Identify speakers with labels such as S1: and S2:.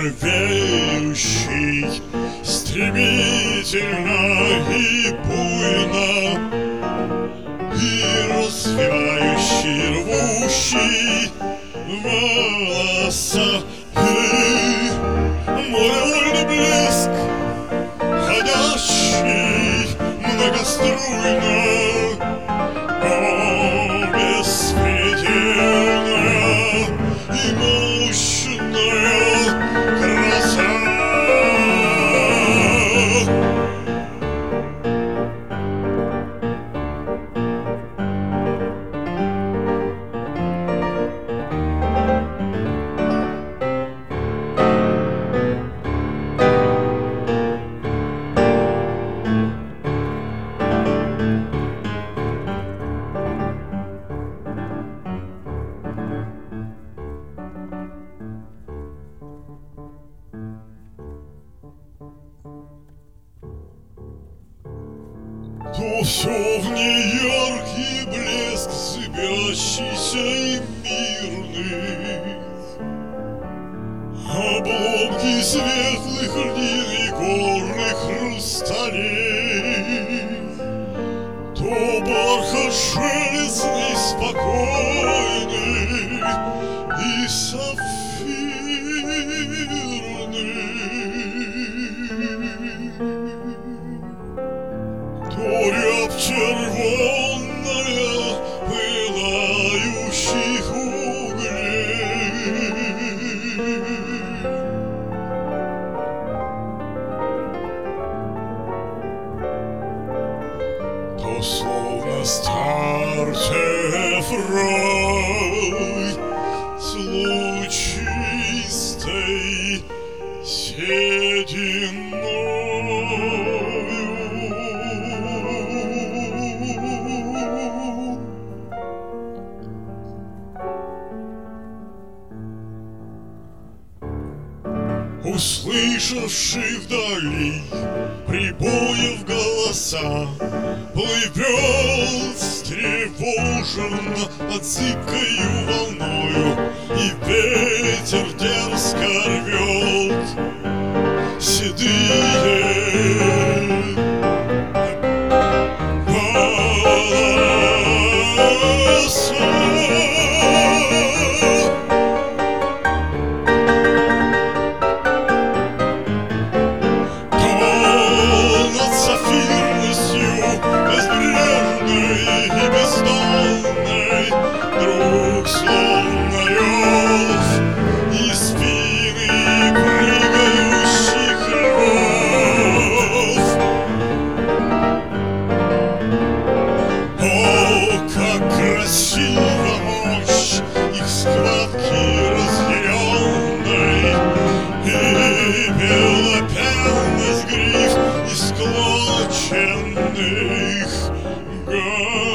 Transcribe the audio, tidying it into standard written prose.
S1: веющий, стремительно и буйно, и развивающий, рвущий волоса. Мой вольный блеск, ходящий многоструйно, о, беспредельная и мощная краса. То все в ней яркий блеск, зыбящийся и мирный, обломки светлых льдин и горных хрусталей, то бархат железный, спокойный и сапфирный, то рябь червонная пылающих углей, то словно стартев рай с лучистой сединою. Услышавший вдали прибоев голоса, плывет встревоженно над зыбкою волною, и ветер дерзко рвет седые волоса. Друг словно рев из спины прыгающих львов. О, как красива мощь их схватки разъяренной, и белопенность гриф из склоченных голов.